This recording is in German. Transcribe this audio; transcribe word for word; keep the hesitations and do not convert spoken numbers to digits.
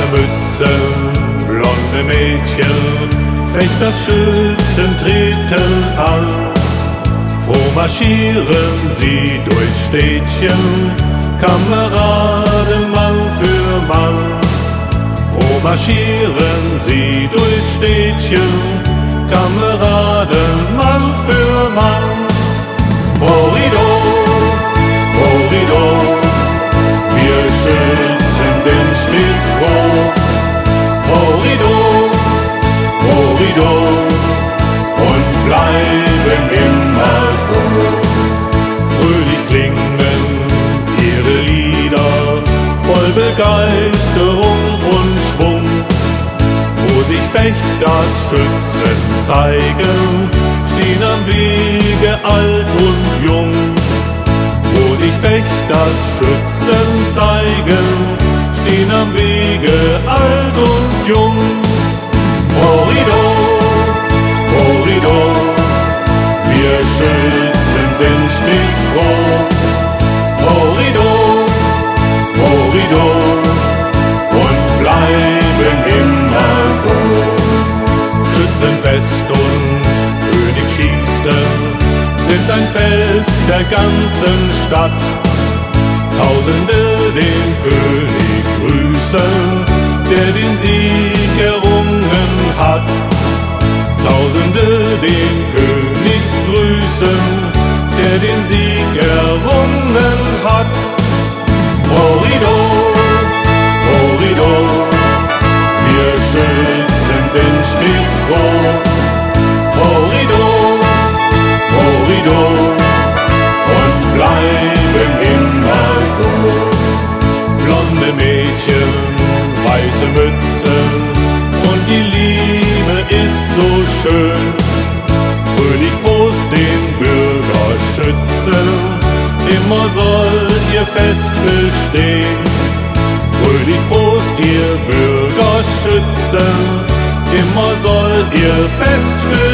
weiße Mütze, blonde Mädchen, Fechterschützen treten an. Froh marschieren sie durchs Städtchen, Kameraden Mann für Mann. Froh marschieren sie durchs Städtchen, Kameraden Mann für Mann. Horridor, Horridor, wir Schützen sind stets froh. Horridor, Horridor, und bleiben immer froh. Fröhlich klingen ihre Lieder, voll Begeisterung und Schwung. Wo sich Fechter, Schützen zeigen, stehen am Wege alt und jung. Wo sich Fechter, Schützen zeigen, stehen am Wege alt und jung. Horridor, Horridor, wir Schützen sind stets froh. Horridor, Horridor, und bleiben immer froh. Schützenfest und Königschießen sind ein Fest der ganzen Stadt. Tausende den König grüßen, der den Sieg errungen hat. Tausende den König grüßen, der den Sieg errungen hat. Horridor, Horridor, wir Schützen sind stets froh. Horridor, Horridor, und bleiben immer froh. Blonde Mädchen, weiße Mützen, und die Liebe ist so schön. Fröhlich Prost den Bürgerschützen, immer soll ihr Fest bestehen. Fröhlich Prost ihr Bürgerschützen, immer soll ihr Fest bestehen.